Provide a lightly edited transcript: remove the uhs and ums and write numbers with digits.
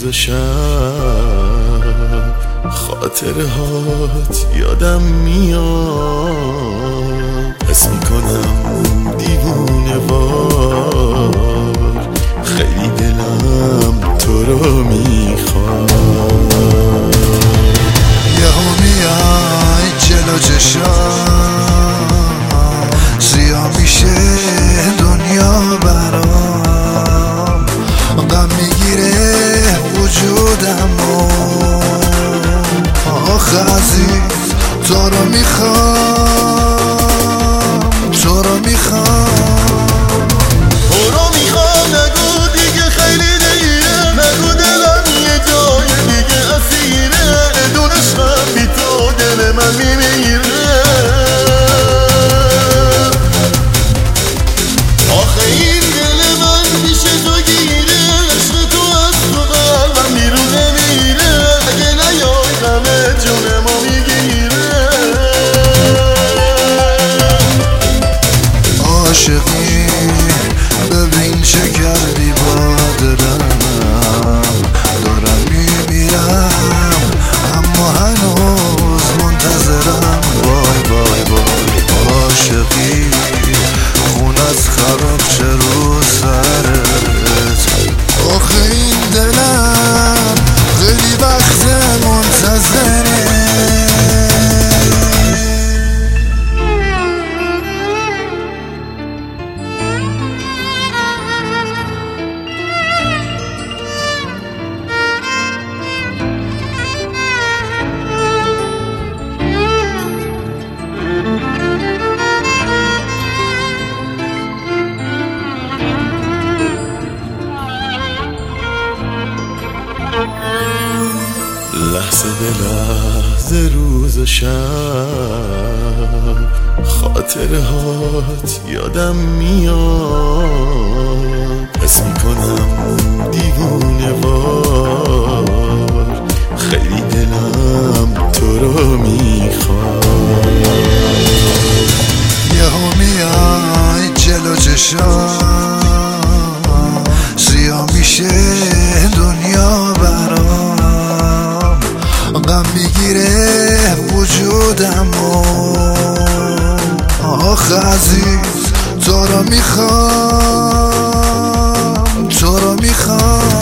و شب خاطرهات یادم میاد، حس میکنم دیوونه وار، خیلی دلم تو رو میخواد. یهو میای جلو چشام، سیاه میشه دنیا برام، غم میگیره وجودمو، آخ عزیز تو رو میخوام، تو رو میخوام، تو رو میخوام. نگو دیگه خیلی دیره، نگو دلم یه جای دیگه اسیره، بدون عشقم بی تو دل من میمیره. آخه این دل من میشه تو گیره، عشق تو از تو قلبم بیرون نمیره، اگه نیای غمه جونمو میگیره. عاشقی ببین چه کردی با دلم، دارم میمیرم اما هنوز منتظرم. وای وای وای عاشقی، خون از خراب چه رو سرت، آخه این دلم خیلی وقت منتظره. لحظه به لحظه روز و شب خاطرهات یادم میاد، حس میکنم دیوونه وار، خیلی دلم تو رو میخواد. یهو میای جلو چشام، سیاه میشه دنیا برام، غم میگیره وجودمو، آخ عزیز تو رو میخوام، تو رو میخوام.